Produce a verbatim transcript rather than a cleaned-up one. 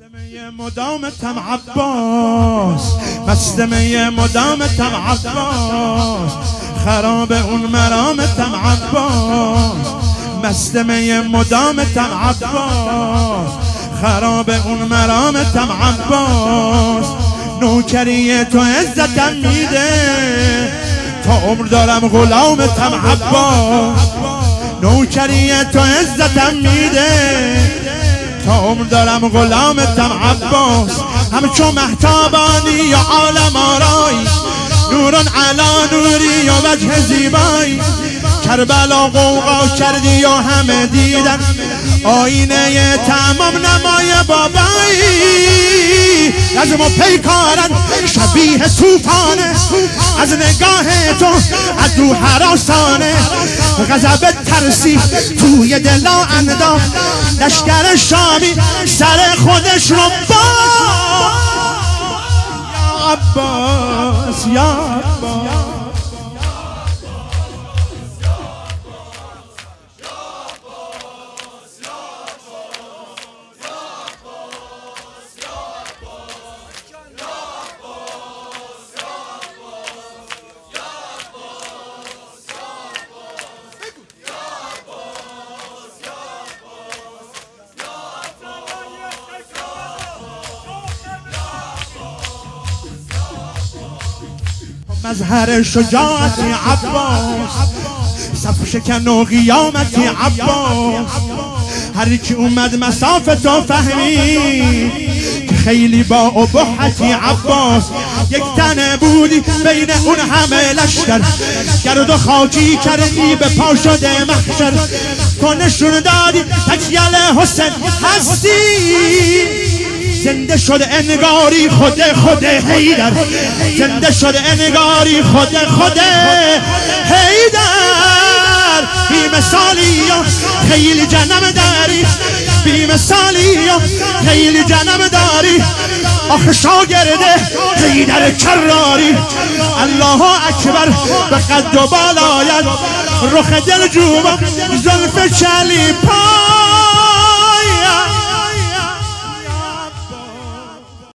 مستمه مدامتم عباس، مستمه مدامتم عباس، خراب اون مرامتم عباس، مستمه مدامتم عباس، خراب اون مرامتم عباس. نوکری تو عزتم میده، تا عمر دارم غلامتم عباس. نوکری تو عزتم میده، تا عمر دارم غلامتم عباس. همچون مهتابانی یا عالم آرای، نوران علا نوری یا وجه زیبایی. کربلا قوقا کردی یا همه دیدن، آینه تمام نمای بابایی. از ما پیکارن شبیه توفانه، از نگاه تو عدو حراسانه. غضب ترسی توی دلا انداخت، لشکر شامی سر خودش رو با. یا عباس یا عباس، مظهر شجاعتی عباس، صف شکن و قیامتی عباس. هر کی اومد مسافه تو فهمی، که خیلی با ابهتی عباس. یک تنه بودی بین اون همه لشکر، گرد و خاکی کردی به پا شده محشر. تو نشون دادی تکیل حسین هستی، زنده شد انگاری خود خود حیدر. زنده شد انگاری خود خود حیدر. بی مثالی و خیلی جنم داری، بی مثالی و خیلی جنم داری. آخه شاگرده حیدر کراری. الله اکبر به قد و بالایت، رخ دل جوبا زلف چلی پا.